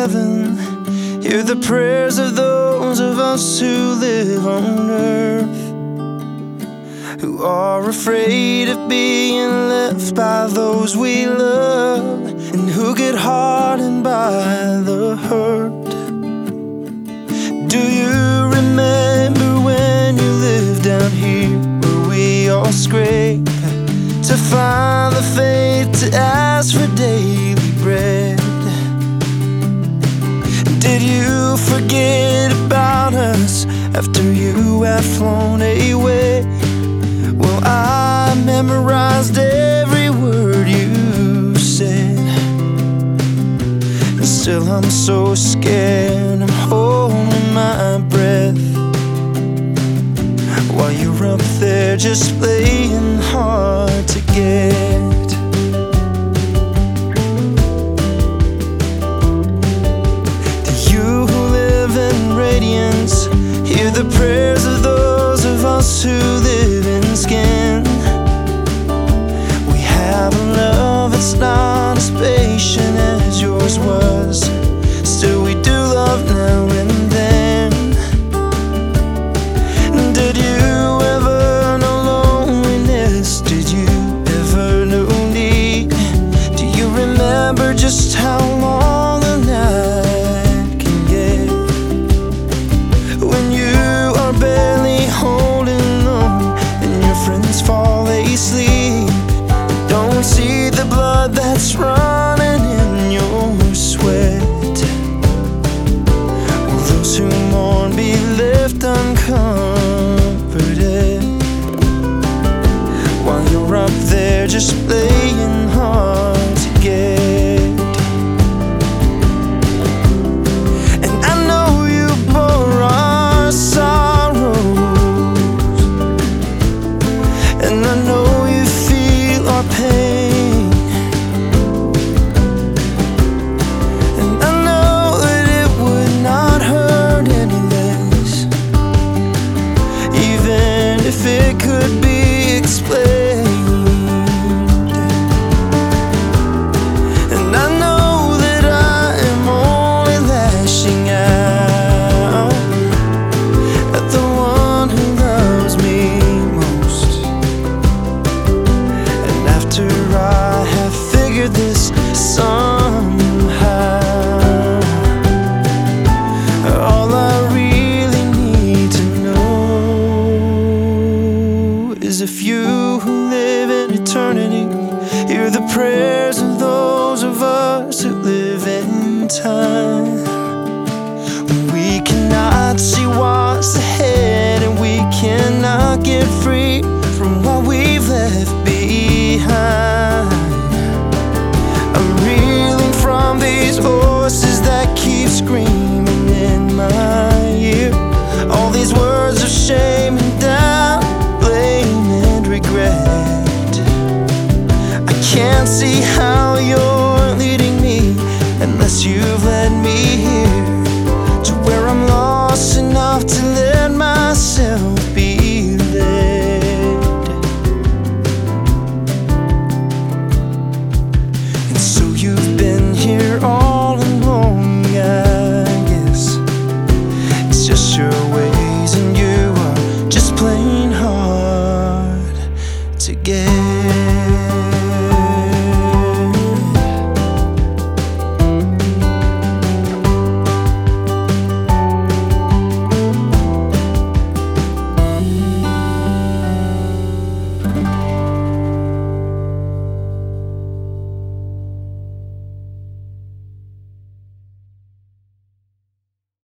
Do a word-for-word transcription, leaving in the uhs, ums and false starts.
heaven, hear the prayers of those of us who live on earth, who are afraid of being left by those we love, and who get hardened by the hurt. Do you remember when you lived down here, where we all scrape to find the faith to ask for daily bread? Did you forget about us after you had flown away? Well, I memorized every word you said, and still I'm so scared. I'm holding my breath while you're up there just playing hard to get. Hear the prayers of those of us who live in skin. We have a love that's not as patient as yours was, still we do love now and then. Did you ever know loneliness? Did you ever know need? Do you remember just how long the night can get, when you are barely holding on and your friends fall asleep? Don't see the blood that's running in your sweat. Will those who mourn be left uncomforted while you're up there just playing hard to get? It could be explained, and I know that I am only lashing out at the one who loves me most. And after I have figured this somehow, all I really need to know is if you who live in eternity hear the prayers of those of us who live in time. We cannot see what's ahead, and we cannot get free from what we've left behind. I'm reeling from these voices that keep screaming in my ear, all these words of shame and doubt, regret. I can't see how you're leading me unless you've led me here to where I'm lost enough to live.